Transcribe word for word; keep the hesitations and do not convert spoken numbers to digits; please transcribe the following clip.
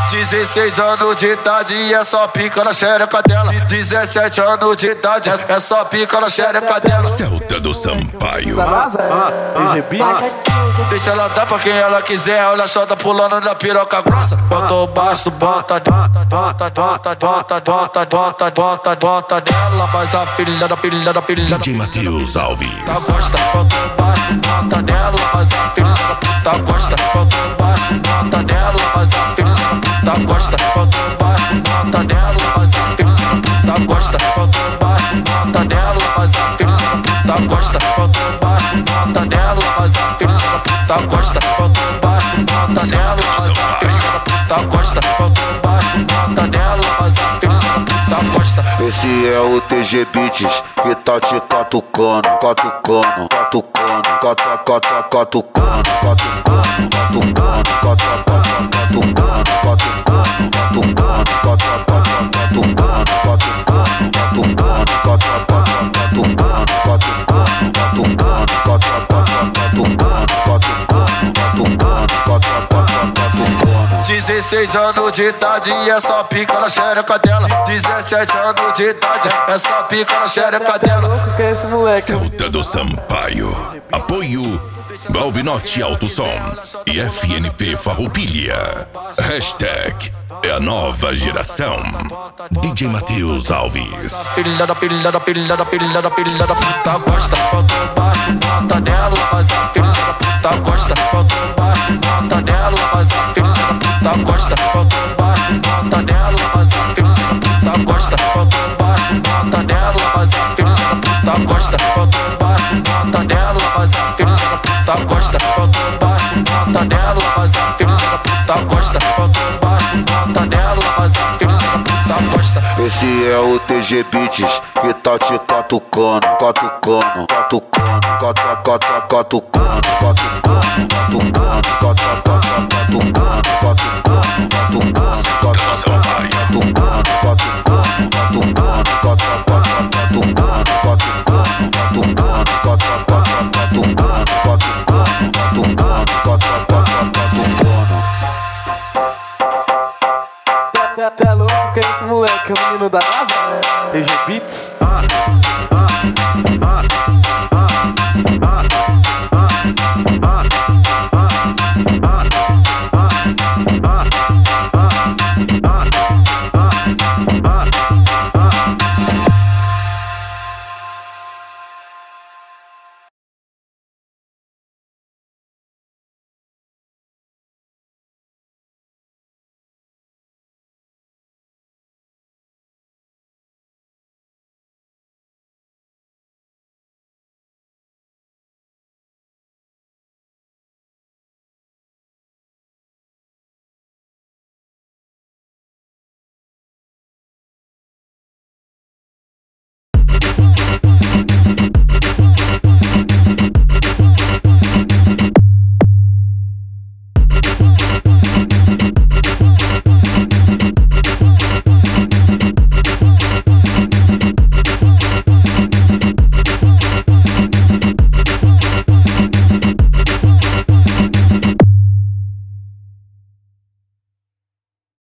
dezesseis anos de idade e é só pica na xereca dela. dezessete anos de idade é só pica na xereca dela. Celta do Sampaio. Ah, ah, deixa ela dar pra quem ela quiser. Olha a chota pulando na piroca grossa. Bota o baixo, bota, bota, bota, bota, bota, bota, bota, bota, bota nela. Mas a filha da filha da filha D J Matheus Alves. Tá gosta, bota o baixo, bota nela. Mas a filha da puta gosta. Bota o baixo, bota nela. Mas a filha da puta gosta. Bota o baixo, bota nela. Mas a filha da puta gosta. Bota o baixo, bota nela. Mas a filha da puta gosta. Bota o baixo, bota nela. Mas a filha da puta gosta. Bota o baixo, bota nela. Mas a filha da puta gosta. Bota o baixo, bota nela. Mas a filha da puta gosta. Esse é o T G Beats que tá te catucando, catucando, catucando, catucando, catucando, catucando, catucando, catucando, catucando, dezesseis anos de idade e é só pica na xereca dela. dezessete anos de idade é só pica na xereca dela. Celta do Sampaio. Apoio Balbinotti Alto Som e F N P Farroupilha. Hashtag é a nova geração. D J Matheus Alves. Filha da filha da filha da filha da filha da puta gosta. Bota o baixo, bota nela. Mas a filha da puta gosta. Bota o baixo, bota nela. Mas a filha da puta gosta. Bota o baixo, bota nela. Mas a filha da puta gosta. Bota o baixo, bota nela. Mas a filha da puta gosta. Bota o baixo, bota nela. Mas a filha da puta gosta. Bota o baixo, bota nela. Mas a filha da puta gosta. Bota o baixo, bota nela. Mas a filha da puta gosta. Esse é o T G Beats que tá te catucando, catucando, catucando, catucando, catucando, catucando, catucando, Tá louco que é esse moleque? É o menino da NASA? T G Beats?